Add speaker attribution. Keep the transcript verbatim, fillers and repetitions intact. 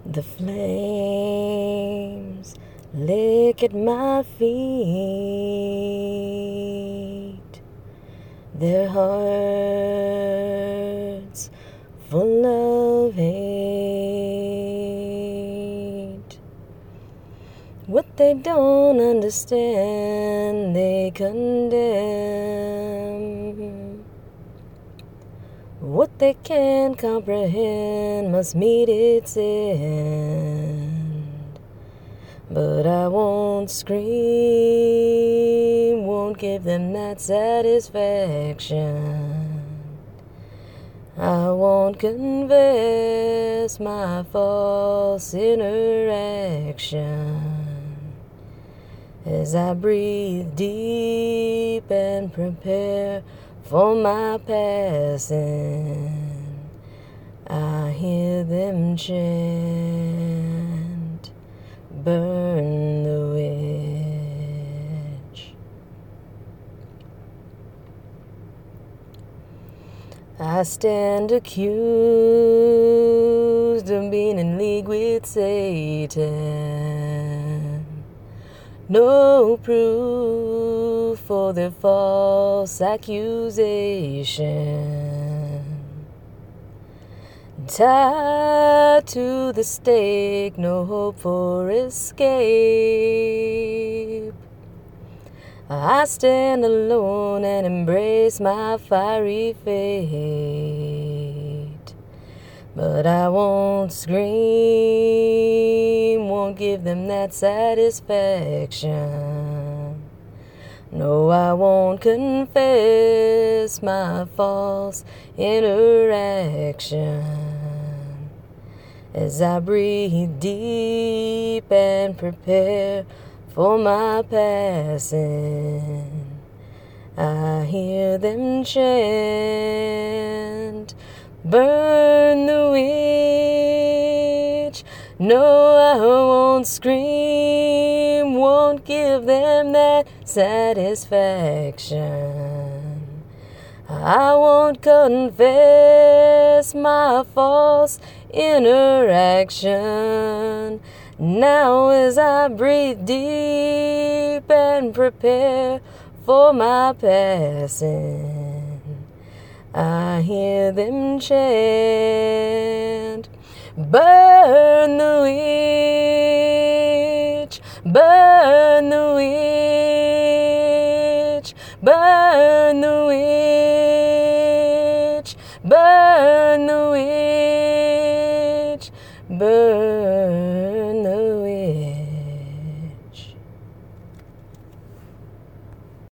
Speaker 1: The flames lick at my feet, their hearts full of hate. What they don't understand, they condemn. What they can't comprehend must meet its end. But I won't scream, won't give them that satisfaction. I won't confess my false interaction. As I breathe deep and prepare for my passing, I hear them chant, burn the witch. I stand accused of being in league with Satan. No proof for their false accusation. Tied to the stake, no hope for escape. I stand alone and embrace my fiery fate. But I won't scream, won't give them that satisfaction. No, I won't confess my false interaction. As I breathe deep and prepare for my passing, I hear them chant, burn the witch. No, I won't scream, won't give them that satisfaction. I won't confess my false interaction. Now as I breathe deep and prepare for my passing, I hear them chant, burn the witch, burn the witch, burn the witch, burn the witch, burn.